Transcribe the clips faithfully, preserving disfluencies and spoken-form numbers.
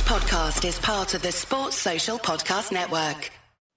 podcast is part of the Sports Social Podcast Network.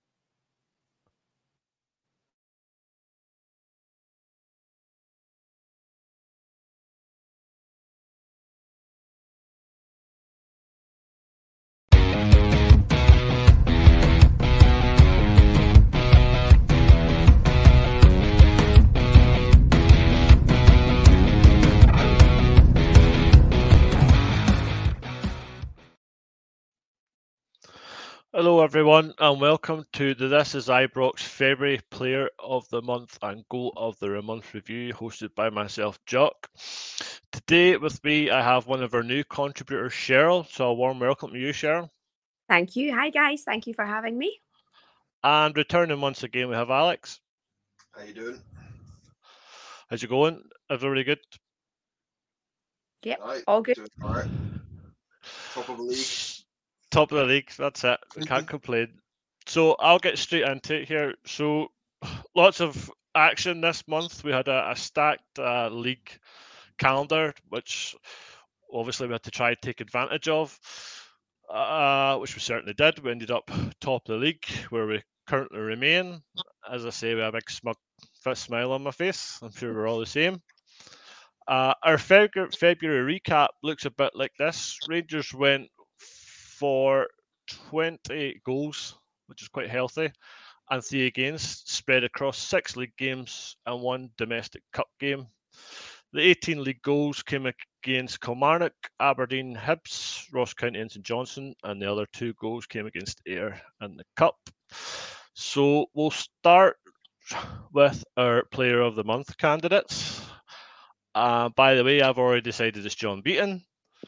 Hello everyone and welcome to the This Is Ibrox February Player of the Month and Goal of the Month review hosted by myself, Jock. Today with me I have one of our new contributors, Cheryl, so a warm welcome to you, Cheryl. Thank you. Hi guys, thank you for having me. And returning once again we have Alex. How you doing? How's it going? Everybody good? Yep, Right, all good. doing all right. Top of the league. Top of the league, that's it. Can't complain. So I'll get straight into it here. So lots of action this month. We had a, a stacked uh, league calendar, which obviously we had to try and take advantage of, uh, which we certainly did. We ended up top of the league, where we currently remain. As I say, we have a big smug smile on my face. I'm sure we're all the same. Uh, our February, February recap looks a bit like this. Rangers went for twenty-eight goals, which is quite healthy, and three against, spread across six league games and one domestic cup game. The eighteen league goals came against Kilmarnock, Aberdeen, Hibs, Ross County and St Johnstone, and the other two goals came against Ayr and the Cup. So we'll start with our Player of the Month candidates. Uh, by the way, I've already decided it's John Beaton.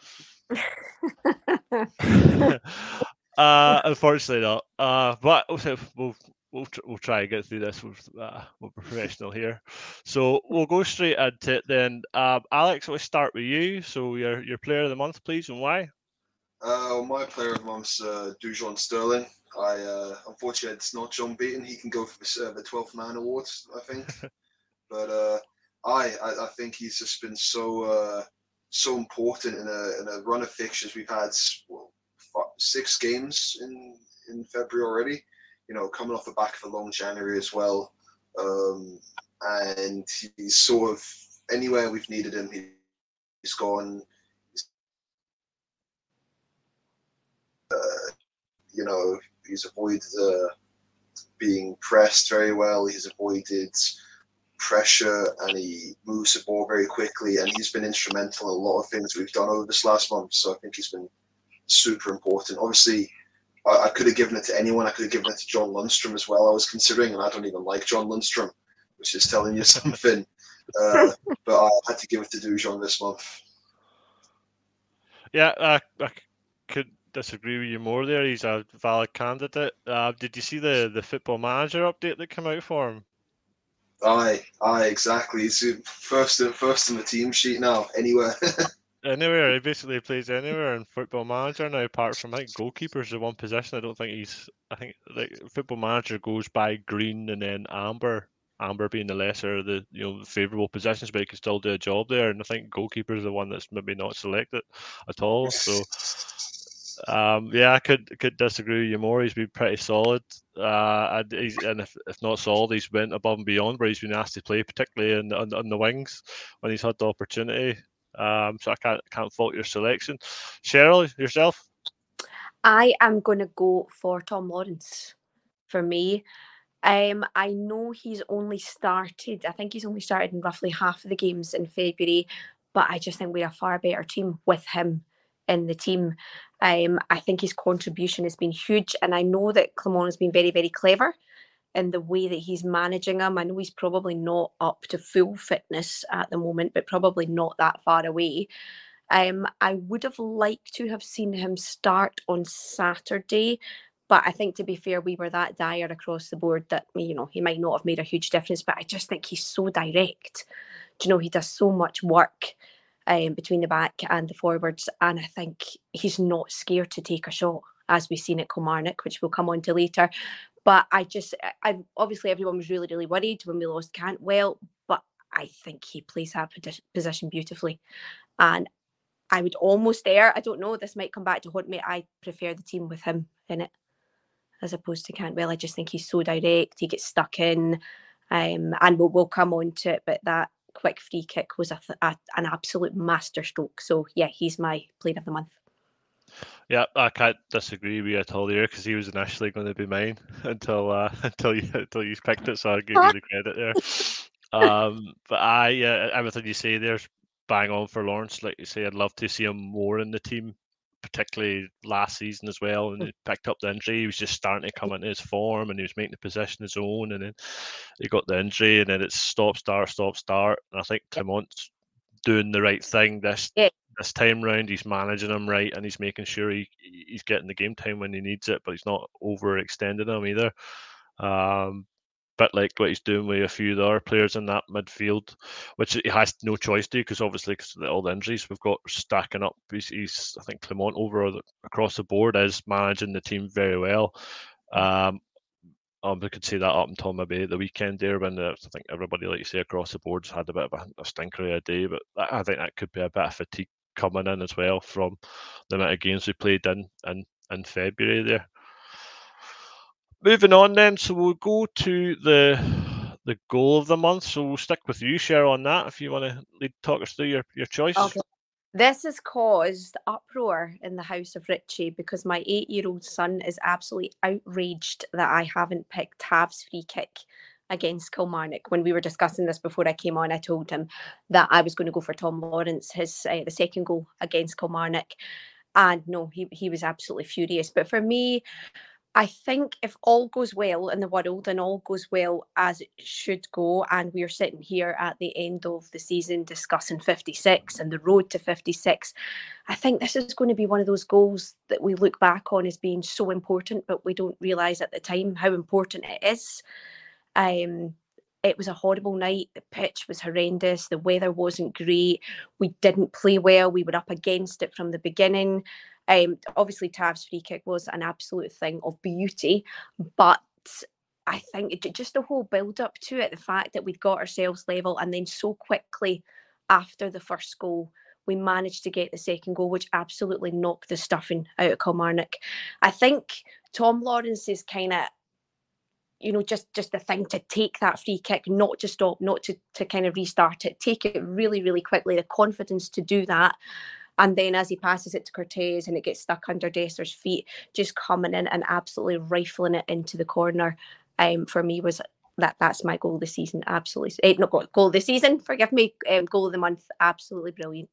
uh, unfortunately not. Uh, but we'll we'll we'll, we'll try and get through this. We're, uh, we're professional here, so we'll go straight into it then. Um, Alex, let's start with you. So your your player of the month, please, and why? Uh, my player of the month's uh, Dujon Sterling. I uh, unfortunately it's not John Beaton. He can go for the, uh, the twelfth man award, I think. but uh, I, I I think he's just been so uh, so important in a in a run of fixtures. We've had well, five, six games in in February already. You know, coming off the back of a long January as well. Um, and he's sort of anywhere we've needed him, he, he's gone. Uh, you know, he's avoided uh, being pressed very well. He's avoided pressure and he moves the ball very quickly. And he's been instrumental in a lot of things we've done over this last month. So I think he's been super important. Obviously, I, I could have given it to anyone. I could have given it to John Lundstrom as well. I was considering, and I don't even like John Lundstrom, which is telling you something. uh, but I had to give it to Dujon this month. Yeah, I, I could disagree with you more there. He's a valid candidate. Uh, did you see the, the Football Manager update that came out for him? Aye, aye, exactly. He's first, first in the team sheet now, anywhere. Anywhere, he basically plays anywhere in Football Manager now, apart from I think goalkeeper's the one position. I don't think he's. I think like Football Manager goes by green and then amber. Amber being the lesser of the you know favourable positions, but he can still do a job there. And I think goalkeeper is the one that's maybe not selected at all. So um, yeah, I could could disagree with you more. He's been pretty solid, uh, and he's and if, if not solid, he's went above and beyond where he's been asked to play, particularly in on, on the wings when he's had the opportunity. Um, so I can't can't fault your selection. Cheryl, yourself? I am going to go for Tom Lawrence for me. Um, I know he's only started, I think he's only started in roughly half of the games in February, but I just think we're a far better team with him in the team. Um, I think his contribution has been huge, and I know that Clement has been very, very clever in the way that he's managing him. I know he's probably not up to full fitness at the moment, but probably not that far away. Um, I would have liked to have seen him start on Saturday, but I think, to be fair, we were that dire across the board that, you know, he might not have made a huge difference, but I just think he's so direct. Do you know, he does so much work um, between the back and the forwards, and I think he's not scared to take a shot, as we've seen at Kilmarnock, which we'll come on to later. But I just, I obviously everyone was really, really worried when we lost Cantwell, but I think he plays that position beautifully. And I would almost dare, I don't know, this might come back to haunt me, I prefer the team with him in it as opposed to Cantwell. I just think he's so direct, he gets stuck in, um, and we'll, we'll come on to it, but that quick free kick was a, a, an absolute masterstroke. So yeah, he's my player of the month. Yeah, I can't disagree with you at all there, because he was initially going to be mine until uh, until you until you picked it, so I'll give you the credit there. Um, but I, uh, everything you say there's bang on for Lawrence. Like you say, I'd love to see him more in the team, particularly last season as well. And he picked up the injury. He was just starting to come into his form, and he was making the possession his own. And then he got the injury, and then it's stop, start, stop, start. And I think Clement's doing the right thing this yeah. this time round. He's managing him right, and he's making sure he he's getting the game time when he needs it, but he's not overextending him either. Um, bit like what he's doing with a few of the other players in that midfield, which he has no choice to, because obviously because all the injuries we've got stacking up. He's, he's I think Clement over the, across the board is managing the team very well. Um, um, we could see that up until maybe the weekend there, when the, I think everybody, like you say, across the board had a bit of a, a stinker of a day. But that, I think that could be a bit of fatigue coming in as well from the amount of games we played in in, in February there. Moving on then, so we'll go to the the goal of the month. So we'll stick with you, Cheryl, on that, if you want to lead, talk us through your, your choice. Okay. This has caused uproar in the house of Richie, because my eight-year-old son is absolutely outraged that I haven't picked Tav's free kick against Kilmarnock. When we were discussing this before I came on, I told him that I was going to go for Tom Lawrence, his uh, the second goal against Kilmarnock. And no, he, he was absolutely furious. But for me, I think if all goes well in the world and all goes well as it should go, and we're sitting here at the end of the season discussing fifty-six and the road to fifty-six, I think this is going to be one of those goals that we look back on as being so important, but we don't realise at the time how important it is. Um, it was a horrible night. The pitch was horrendous. The weather wasn't great. We didn't play well. We were up against it from the beginning. Um, obviously, Tav's free kick was an absolute thing of beauty, but I think it, just the whole build-up to it, the fact that we'd got ourselves level, and then so quickly after the first goal, we managed to get the second goal, which absolutely knocked the stuffing out of Kilmarnock. I think Tom Lawrence is kind of, you know, just, just the thing to take that free kick, not to stop, not to, to kind of restart it, take it really, really quickly, the confidence to do that. And then as he passes it to Cortez and it gets stuck under Desser's feet, just coming in and absolutely rifling it into the corner, um, for me was that that's my goal this season. Absolutely. Eh, not goal, goal this season, forgive me, um, goal of the month. Absolutely brilliant.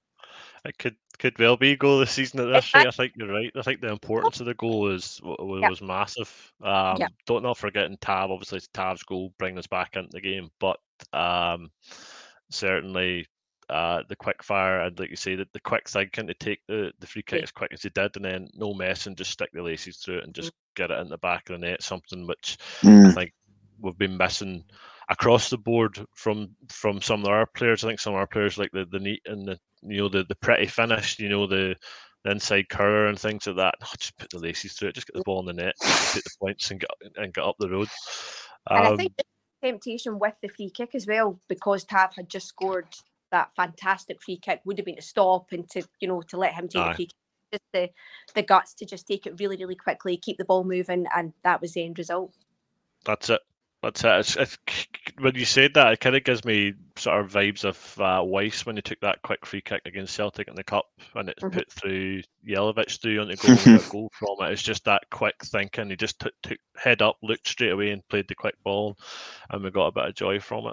It could could well be goal this season at this rate. I think you're right. I think the importance of the goal is was, yeah. was massive. Um, yeah. Don't not forgetting Tav. Obviously, it's Tav's goal bringing us back into the game, but um, certainly uh, the quick fire, and like you say, that the quick thinking to take the, the free kick yeah. as quick as he did, and then no mess and just stick the laces through it and just mm. get it in the back of the net. Something which mm. I think we've been missing across the board from from some of our players. I think some of our players like the the neat and the you know the the pretty finish, you know the, the inside curler and things like that. Oh, just put the laces through it, just get the ball in the net, take the points and get and get up the road. Um, and I think the temptation with the free kick as well, because Tav had just scored that fantastic free kick, would have been to stop and to you know to let him take aye. the free kick. Just the the guts to just take it really really quickly, keep the ball moving, and that was the end result. That's it. That's it. It's, it's, when you said that, it kind of gives me sort of vibes of uh, Weiss when he took that quick free kick against Celtic in the cup, and it's mm-hmm. put through Jelavic through on the goal and got a goal from it. It's just that quick thinking. He just took, took head up, looked straight away, and played the quick ball, and we got a bit of joy from it.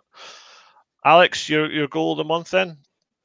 Alex, your your goal of the month then?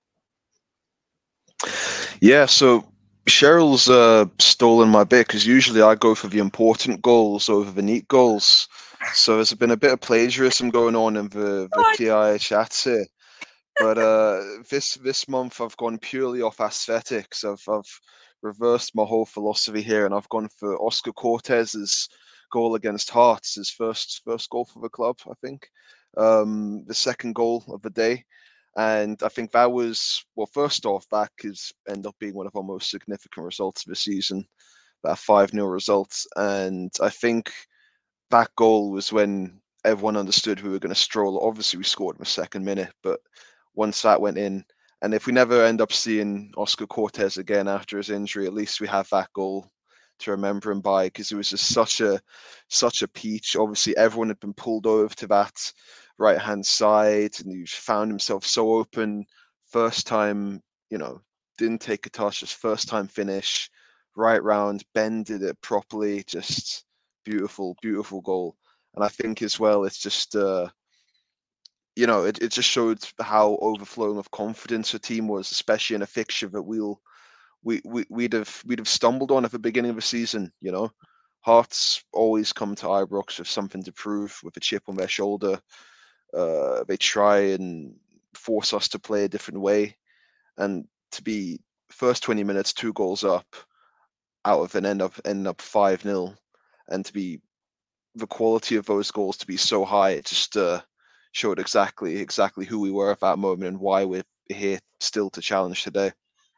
Yeah, so Cheryl's uh, stolen my bit, because usually I go for the important goals over the neat goals. So there's been a bit of plagiarism going on in the, the P I chats here. But uh, this this month I've gone purely off aesthetics. I've, I've reversed my whole philosophy here, and I've gone for Oscar Cortez's goal against Hearts, his first first goal for the club, I think. Um, the second goal of the day. And I think that was, well, first off, that could end up being one of our most significant results of the season, that five nil result. And I think that goal was when everyone understood we were going to stroll. Obviously, we scored in the second minute, but once that went in, And if we never end up seeing Oscar Cortez again after his injury, at least we have that goal to remember him by, because it was just such a such a peach. Obviously, everyone had been pulled over to that right hand side, and he found himself so open. First time, you know, didn't take a touch, just first time finish, right round, bended it properly, just beautiful, beautiful goal. And I think as well, it's just uh, you know, it, it just showed how overflowing of confidence the team was, especially in a fixture that we'll we, we we'd have we'd have stumbled on at the beginning of the season. You know, Hearts always come to Ibrox with something to prove, with a chip on their shoulder. Uh, they try and force us to play a different way, and to be first twenty minutes two goals up, out of an end up end up five nil, and to be the quality of those goals to be so high, it just uh, showed exactly exactly who we were at that moment and why we're here still to challenge today.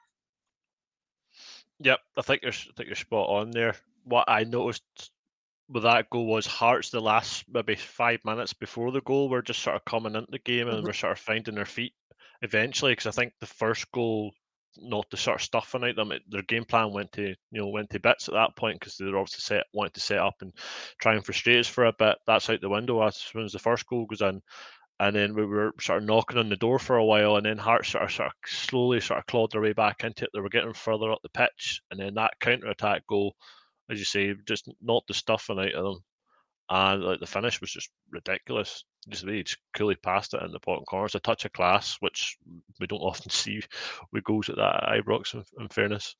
Yep, I think you're I think you're spot on there. What I noticed with that goal was Hearts, the last maybe five minutes before the goal, were just sort of coming into the game and Mhm. we're sort of finding their feet eventually. Because I think the first goal, not the sort of stuffing out them, it, their game plan went to you know went to bits at that point, because they were obviously set wanted to set up and try and frustrate us for a bit. That's out the window as soon as the first goal goes in. And then we were sort of knocking on the door for a while, and then Hearts sort of, sort of slowly sort of clawed their way back into it. They were getting further up the pitch, and then that counter-attack goal, as you say, just knocked the stuffing out of them. And like the finish was just ridiculous. Just the way he just coolly passed it in the bottom corner. It's a touch of class, which we don't often see with goals at that at Ibrox, in, in fairness.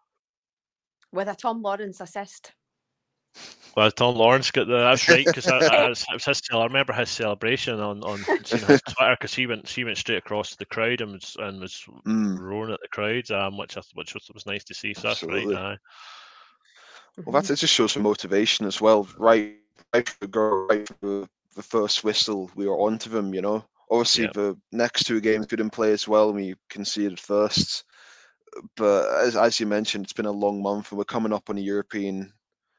With a Tom Lawrence assist. Well, Tom Lawrence got the. That's right, because it was his. I remember his celebration on on seeing his Twitter, because he went he went straight across to the crowd and was and was Mm, roaring at the crowd, um, which I, which was, was nice to see. So absolutely. that's right. Aye. Well, that's it. Just shows some motivation as well. Right, right for the goal, right for the, the first whistle, we were onto them. You know, obviously Yeah. the next two games we didn't play as well. And we conceded first, but as as you mentioned, it's been a long month, and we're coming up on a European.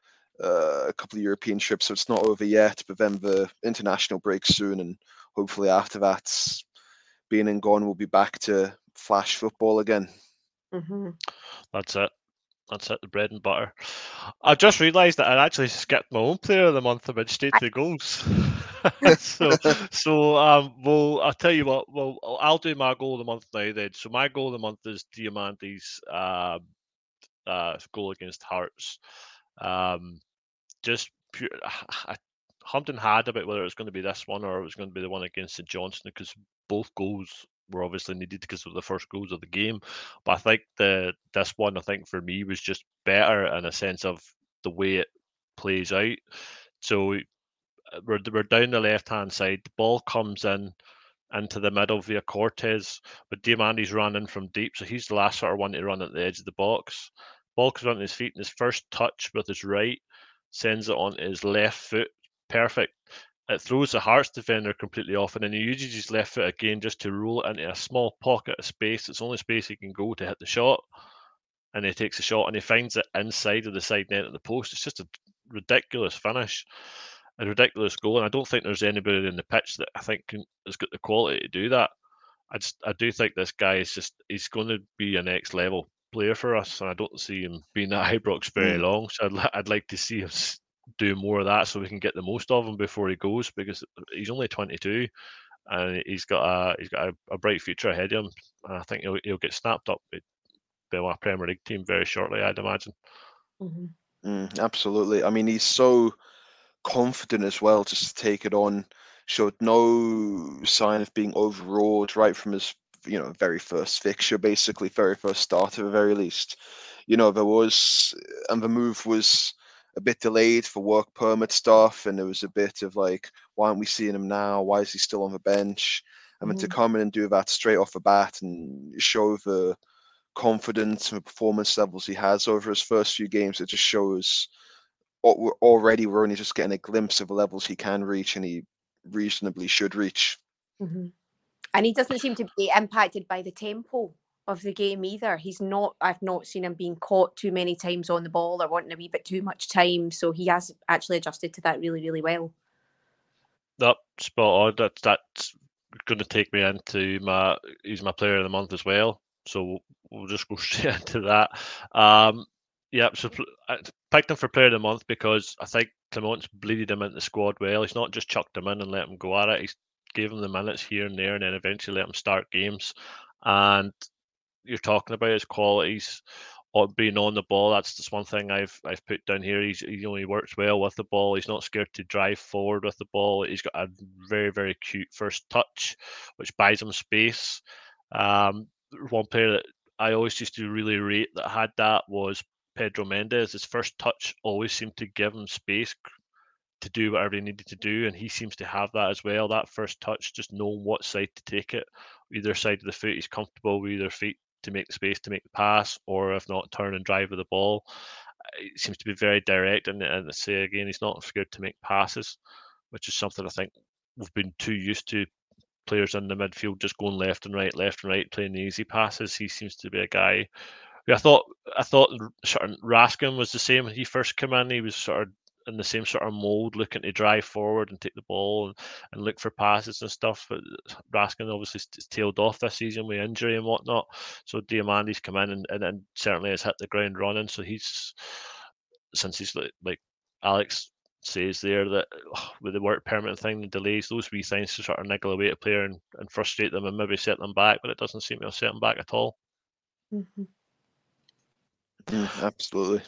Uh, a couple of European trips, so it's not over yet. But then the international break soon, and hopefully after that, being and gone, we'll be back to flash football again. Mm-hmm. That's it. That's it. The bread and butter. I've just realised that I actually skipped my own player of the month and went straight to the goals. so, so um, well, I'll tell you what. Well, I'll do my goal of the month now. Then, so my goal of the month is Diamante's uh, uh, goal against Hearts. Um, just pure. I hummed and had about whether it was going to be this one or it was going to be the one against St Johnstone, because both goals were obviously needed because of the first goals of the game. But I think the this one, I think for me, was just better in a sense of the way it plays out. So we're we're down the left hand side. The ball comes in into the middle via Cortez, but Diamante's running from deep, so he's the last sort of one to run at the edge of the box. Ball comes onto his feet, and his first touch with his right sends it onto his left foot. Perfect. It throws the Hearts defender completely off, and then he uses his left foot again just to roll it into a small pocket of space. It's the only space he can go to hit the shot, and he takes a shot, and he finds it inside of the side net at the post. It's just a ridiculous finish, a ridiculous goal, and I don't think there's anybody in the pitch that I think can, has got the quality to do that. I just I do think this guy is just he's going to be a next level player for us, and I don't see him being at Ibrox very Mm. long. So I'd li- I'd like to see him s- do more of that so we can get the most of him before he goes, because he's only twenty-two and he's got a he's got a, a bright future ahead of him. And I think he'll he'll get snapped up by by our Premier League team very shortly, I'd imagine. Mm-hmm. Mm, absolutely. I mean, he's so confident as well, just to take it on. Showed no sign of being overawed right from his, you know, very first fixture, basically very first start at the very least. You know, there was, and the move was a bit delayed for work permit stuff, and there was a bit of like, why aren't we seeing him now? Why is he still on the bench? I mean, to Mhm. come in and do that straight off the bat and show the confidence and the performance levels he has over his first few games, it just shows al- we're already we're only just getting a glimpse of the levels he can reach and he reasonably should reach. Mm-hmm. And he doesn't seem to be impacted by the tempo of the game either. He's not, I've not seen him being caught too many times on the ball or wanting a wee bit too much time. So he has actually adjusted to that really, really well. Nope, spot on. That, that's going to take me into my he's my player of the month as well. So we'll, we'll just go straight into that. Um, yeah, so I picked him for player of the month because I think Clement's bleeded him into the squad well. He's not just chucked him in and let him go at it. He's gave him the minutes here and there, and then eventually let him start games. And you're talking about his qualities on being on the ball. That's just one thing I've I've put down here. He's he only works well with the ball. He's not scared to drive forward with the ball. He's got a very very cute first touch, which buys him space. Um, one player that I always used to really rate that had that was Pedro Mendes. His first touch always seemed to give him space to do whatever he needed to do, and he seems to have that as well. That first touch, just knowing what side to take it, either side of the foot, he's comfortable with either feet to make the space to make the pass, or if not, turn and drive with the ball. It seems to be very direct, and and say again, he's not scared to make passes, which is something I think we've been too used to. Players in the midfield just going left and right, left and right, playing the easy passes. He seems to be a guy. I thought I thought sort of Raskin was the same when he first came in. He was sort of in the same sort of mold, looking to drive forward and take the ball and, and look for passes and stuff. But Raskin obviously tailed off this season with injury and whatnot. So Diamandi's come in and, and, and certainly has hit the ground running. So he's, since he's like, like Alex says there, that oh, with the work permit thing, the delays, those wee things to sort of niggle away at a player and, and frustrate them and maybe set them back, but it doesn't seem to have set them back at all. Mm-hmm. Mm, absolutely.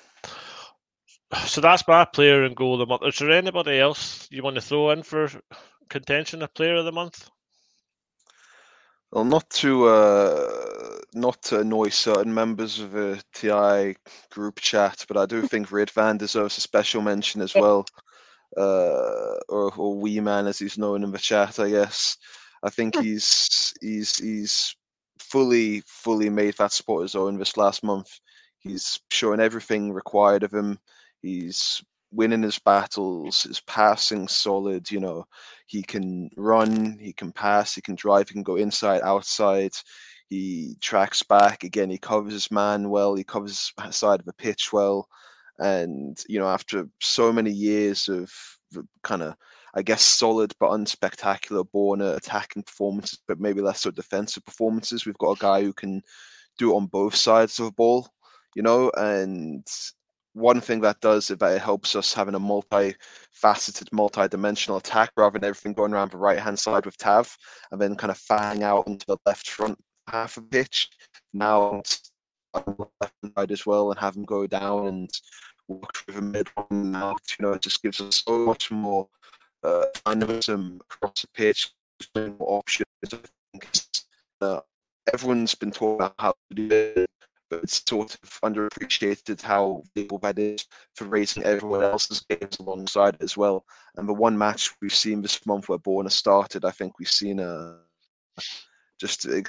So that's my player and goal of the month. Is there anybody else you want to throw in for contention of player of the month? Well, not to uh, not to annoy certain members of the T I group chat, but I do think Ridvan deserves a special mention as well, uh, or or Wee Man as he's known in the chat, I guess. I think he's he's he's fully fully made that spot his own this last month. He's showing everything required of him. He's winning his battles, his passing solid, you know, he can run, he can pass, he can drive, he can go inside, outside, he tracks back, again, he covers his man well, he covers his side of the pitch well, and, you know, after so many years of kind of, I guess, solid but unspectacular Borna attacking performances, but maybe less so defensive performances, we've got a guy who can do it on both sides of the ball, you know, and one thing that does is that it helps us having a multi-faceted, multi-dimensional attack rather than everything going around the right-hand side with Tav and then kind of fanning out into the left front half of the pitch. Now it's on the left side as well and have him go down and walk through the middle and out. You know, it just gives us so much more uh, dynamism across the pitch, more options. I think uh, everyone's been talking about how to do it. But it's sort of underappreciated how valuable that is for raising everyone else's games alongside it as well. And the one match we've seen this month where Borna started, I think we've seen a just. A...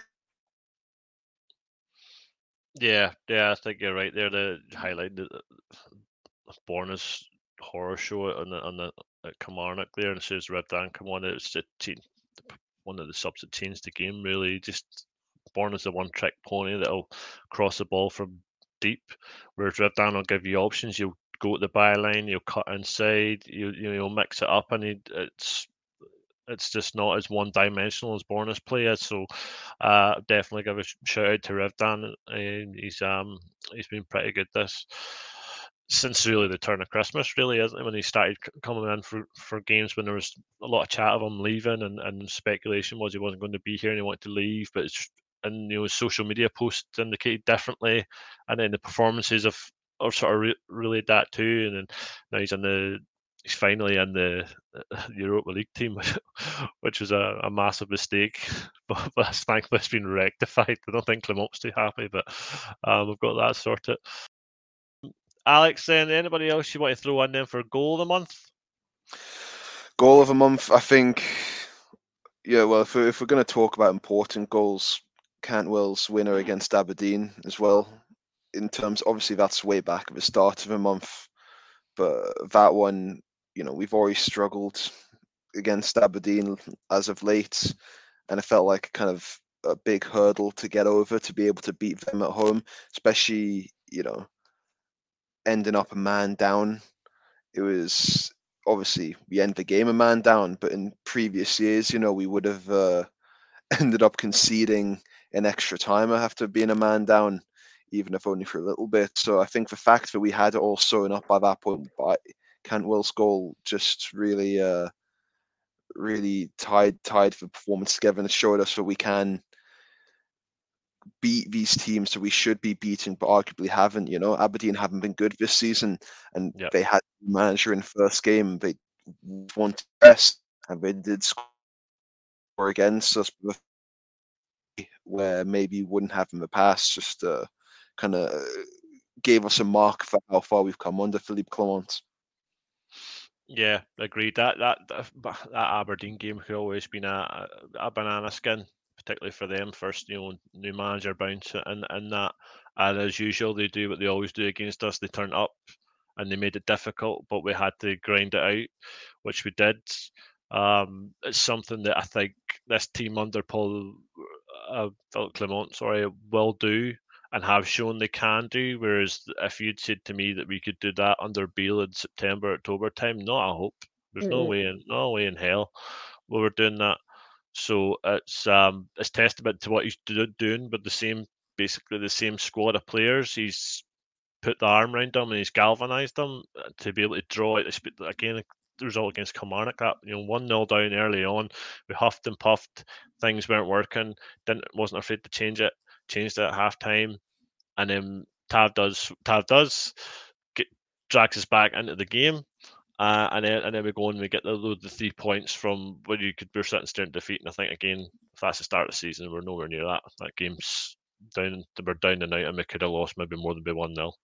Yeah, yeah, I think you're right there. The highlight the Borna's horror show on the on the at Kilmarnock there, and it says Ridvan come on. It's the team, one of the subs that changed the game really. Just Borna's the one trick pony that'll cross the ball from deep, whereas Ridvan will give you options. You'll go to the byline, you'll cut inside, you you know, you'll mix it up, and it's it's just not as one dimensional as Borna's play is. So uh, definitely give a shout out to Ridvan. And he's um he's been pretty good this since really the turn of Christmas, really, isn't it? When he started coming in for, for games when there was a lot of chat of him leaving, and, and speculation was he wasn't going to be here and he wanted to leave, but it's, and you know, his social media posts indicated differently, and then the performances have, have sort of re- relayed that too. And then now he's in the he's finally in the Europa League team, which was a, a massive mistake, but, but thankfully it's been rectified. I don't think Clement's too happy, but um, we've got that sorted. Alex, then anybody else you want to throw in then for goal of the month? Goal of the month, I think. Yeah, well, if we're, if we're going to talk about important goals, Cantwell's winner against Aberdeen as well. In terms, obviously, that's way back at the start of the month, but that one, you know, we've already struggled against Aberdeen as of late, and it felt like kind of a big hurdle to get over to be able to beat them at home, especially, you know, ending up a man down. It was obviously we end the game a man down, but in previous years, you know, we would have uh, ended up conceding in extra time after being a man down, even if only for a little bit. So I think the fact that we had it all sewn up by that point, by Cantwell's goal, just really, uh, really tied tied the performance together and showed us that we can beat these teams that we should be beating, but arguably haven't. You know, Aberdeen haven't been good this season, and Yep. they had a manager in the first game. They wanted to rest, and they did score against us, where maybe you wouldn't have in the past. Just uh, kind of gave us a mark for how far we've come under Philippe Clement. Yeah, agreed. That that that, that Aberdeen game could always been a, a banana skin, particularly for them. First, you know, new manager bounce and and that, and as usual, they do what they always do against us. They turn up and they made it difficult, but we had to grind it out, which we did. Um, it's something that I think this team under Paul uh, Philippe Clement, sorry, will do and have shown they can do. Whereas if you'd said to me that we could do that under Beale in September, October time, not a hope. There's no Mm-mm. way in no way in hell we were doing that. So it's um it's testament to what he's do, doing with the same basically the same squad of players. He's put the arm around them and he's galvanised them to be able to draw it. Again, the result against Kilmarnock, that you know one nil down early on, we huffed and puffed, things weren't working, didn't wasn't afraid to change it, changed it at half time, and then Tav does Tav does get, drags us back into the game, uh, and then and then we go and we get the the three points from where you could we're sitting staring defeat, and I think again if that's the start of the season, we're nowhere near that. That game's down, we're down and out, and we could have lost maybe more than be one nil.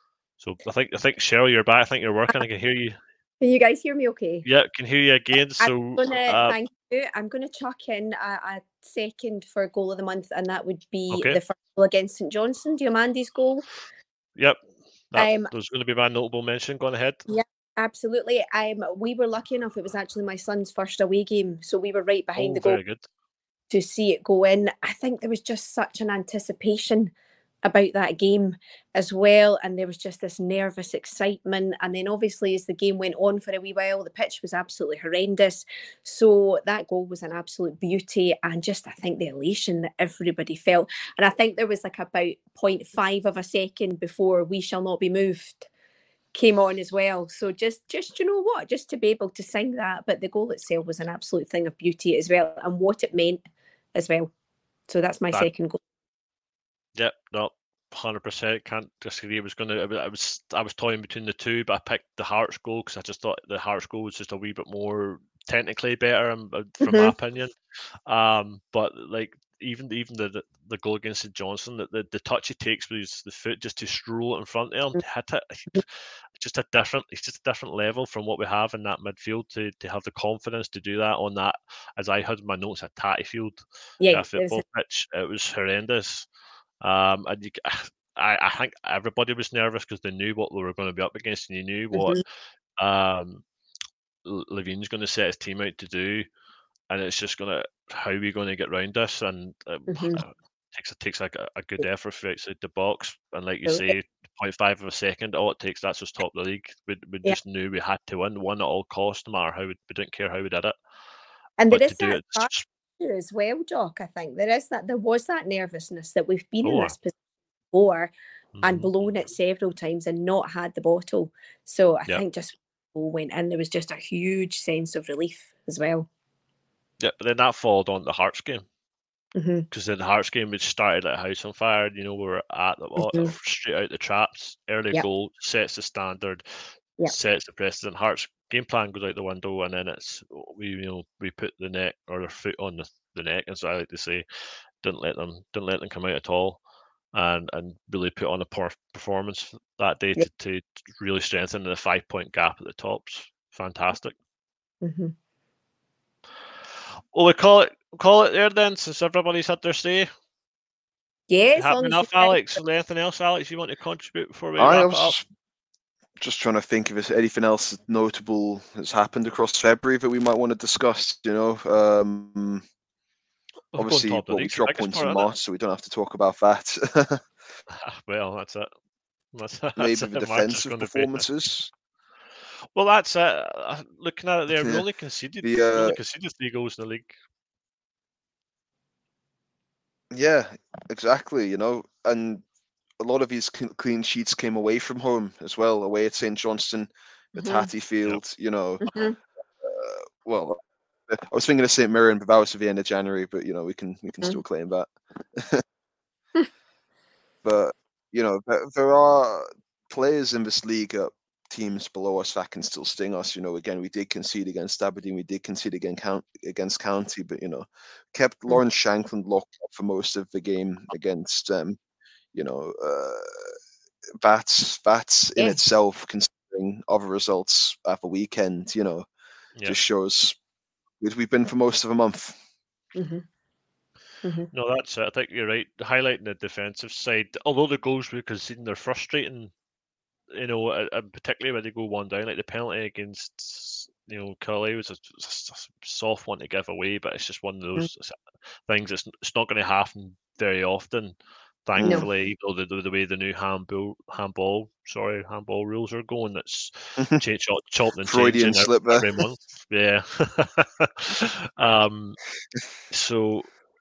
So I think I think Cheryl, you're back. I think you're working. I can hear you. Can you guys hear me okay? Yeah, can hear you again. So I'm gonna, uh, thank you. I'm going to chuck in a, a second for goal of the month, and that would be Okay. the first goal against St Johnstone, Diamandi's goal. Yep, that Um, was going to be my notable mention. Go on ahead. Yeah, absolutely. Um, we were lucky enough. It was actually my son's first away game, so we were right behind Oh, the goal very good. to see it go in. I think there was just such an anticipation about that game as well, and there was just this nervous excitement. And then obviously as the game went on for a wee while, the pitch was absolutely horrendous, so that goal was an absolute beauty, and just I think the elation that everybody felt. And I think there was like about zero point five of a second before "We Shall Not Be Moved" came on as well. So just just you know what, just to be able to sing that, but the goal itself was an absolute thing of beauty as well, and what it meant as well. So that's my That- second goal. Yep, no, one hundred percent can't disagree. I was going to, I was, I was toying between the two, but I picked the Hearts goal because I just thought the Hearts goal was just a wee bit more technically better, um, uh, from my Mhm. opinion. Um, but like even even the the, the goal against St Johnstone, the, the the touch he takes with his the foot just to stroll it in front of him, to hit it, just a different, it's just a different level from what we have in that midfield to to have the confidence to do that on that. As I had in my notes, a tatty field, Yeah, a football pitch, it was horrendous. Um, and you, I, I think everybody was nervous because they knew what they were going to be up against, and you knew what um, Levine's going to set his team out to do, and it's just going to how are we going to get round this, and it Mhm. takes it takes like a, a good effort for outside the box, and like you Right. say, zero point five of a second, all it takes, that's just top of the league. We, we Yeah. just knew we had to win, won at all costs, no matter how we, we didn't care how we did it. And there But is to do that it, part too as well, Jock. I think there is that there was that nervousness that we've been in Oh, this position before and mhm. blown it several times and not had the bottle. So I Yep. think just when we went in, there was just a huge sense of relief as well. Yeah, but then that followed on the Hearts game. hmm Because in the Hearts game, we started at House on Fire. You know, we were at the Mhm. straight out the traps. Early Yep. goal sets the standard, Yep. sets the precedent. Hearts game plan goes out the window, and then it's we you know we put the neck or their foot on the, the neck, as I like to say. Didn't let them didn't let them come out at all, and and really put on a poor performance that day Yep. to, to really strengthen the five point gap at the tops. Fantastic. hmm Well, we call it call it there then, since everybody's had their say. Yeah, as Happy long as you enough, guys- Alex? Anything else, Alex, you want to contribute before we I wrap it was up? just, just trying to think if there's anything else notable that's happened across February that we might want to discuss. You know, um, We've gone obviously, top of the well, we league's the dropped biggest points part, in isn't it? March, so we don't have to talk about that. Well, that's it. That's, that's Maybe it. the March is defensive going to be. performances. Well, that's it. Uh, looking at it there, we Yeah. only conceded, The, we only uh, conceded three goals in the league. Yeah, exactly. You know, and a lot of his cl- clean sheets came away from home as well, away at Saint Johnstone, at Mhm. Hatfield. You know, Mhm. uh, well, I was thinking of Saint Mirren, but that was at the end of January. But you know, we can we can Mhm. still claim that. But you know, there, there are players in this league at teams below us that can still sting us. You know, again, we did concede against Aberdeen, we did concede against Count against County, but you know, kept Lawrence Shankland locked up for most of the game against um, you know, uh, that's that's in Yeah. itself, considering other results at the weekend, you know, Yeah. just shows we've we've been for most of a month. Mhm. Mhm. No, that's it. I think you're right. Highlighting the defensive side, although the goals we're conceding, they're frustrating. You know, uh, uh, particularly when they go one down, like the penalty against you know Cully was a, just a soft one to give away, but it's just one of those things. It's it's not going to happen very often. Thankfully, you know, the, the the way the new handball handball sorry handball rules are going, that's change, chop, chopping and Freudian changing slip there. every month. Yeah. um. So.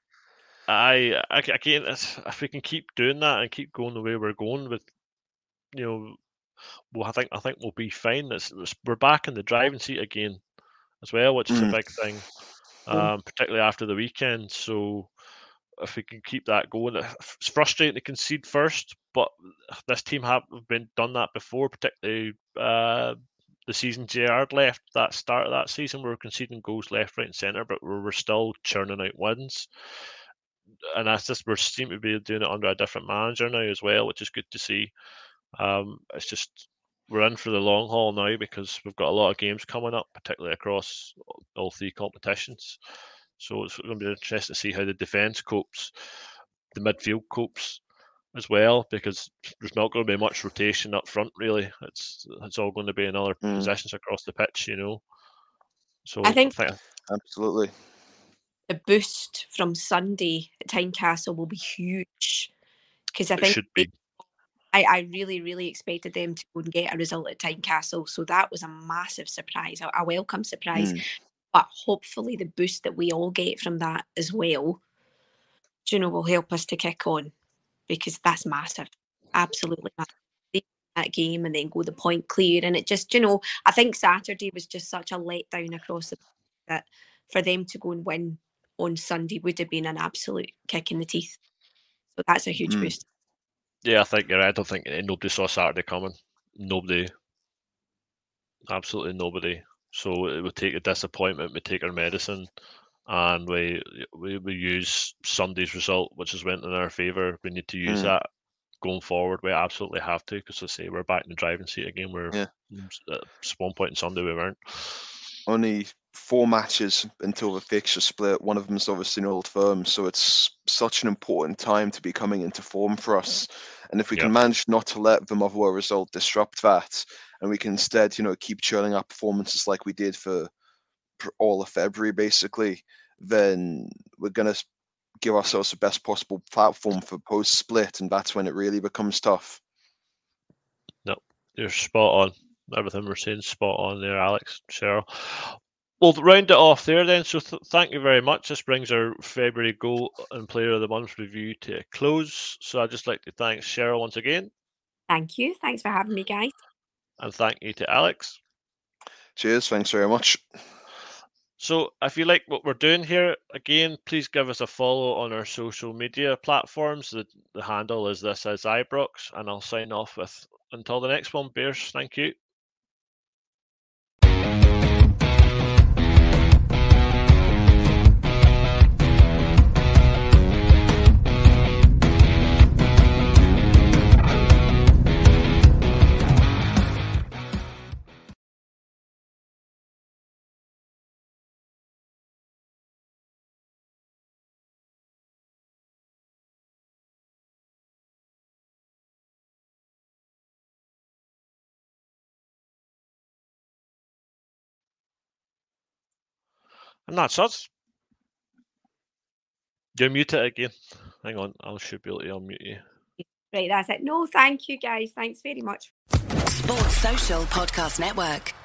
I, I again, if we can keep doing that and keep going the way we're going with, you know, well, I think I think we'll be fine. It's, it's, we're back in the driving seat again, as well, which is Mm. a big thing, um, particularly after the weekend. So if we can keep that going, it's frustrating to concede first, but this team have been done that before, particularly uh, the season Gerrard left. That start of that season, we were conceding goals left, right, and centre, but we were still churning out wins. And that's just we seem to be doing it under a different manager now as well, which is good to see. Um, it's just we're in for the long haul now because we've got a lot of games coming up, particularly across all three competitions. So it's going to be interesting to see how the defence copes, the midfield copes as well, because there's not going to be much rotation up front really. It's it's all going to be in other Mm. positions across the pitch, you know. So I think I think Absolutely. the boost from Sunday at Tynecastle will be huge because I it think should be. I, I really, really expected them to go and get a result at Tynecastle. So that was a massive surprise, a, a welcome surprise. Mm. But hopefully the boost that we all get from that as well, you know, will help us to kick on because that's massive. Absolutely massive. That game and then go the point clear. And it just, you know, I think Saturday was just such a letdown across the that for them to go and win on Sunday would have been an absolute kick in the teeth. So that's a huge Mm. boost. Yeah, I think you're right. I don't think nobody saw Saturday coming. Nobody. Absolutely nobody. So it would take a disappointment, we take our medicine, and we we, we use Sunday's result, which has went in our favour. We need to use Mm. that going forward. We absolutely have to, because I say we're back in the driving seat again. We're Yeah. at one point in Sunday we weren't. Only four matches until the fixture split. One of them is obviously an Old Firm, so it's such an important time to be coming into form for us. And if we Yeah. can manage not to let the Motherwell result disrupt that, and we can instead, you know, keep churning up performances like we did for, for all of February, basically, then we're going to give ourselves the best possible platform for post-split, and that's when it really becomes tough. No, you're spot on. Everything we're saying spot on there, Alex, Cheryl. We'll round it off there then. So th- thank you very much. This brings our February Goal and Player of the Month review to a close. So I'd just like to thank Cheryl once again. Thank you. Thanks for having me, guys. And thank you to Alex. Cheers. Thanks very much. So if you like what we're doing here, again, please give us a follow on our social media platforms. The, the handle is This Is Ibrox, and I'll sign off with until the next one, Bears. Thank you. And that's us. You're muted again. Hang on, I should be able to unmute you. Right, that's it. No, thank you, guys. Thanks very much. Sports Social Podcast Network.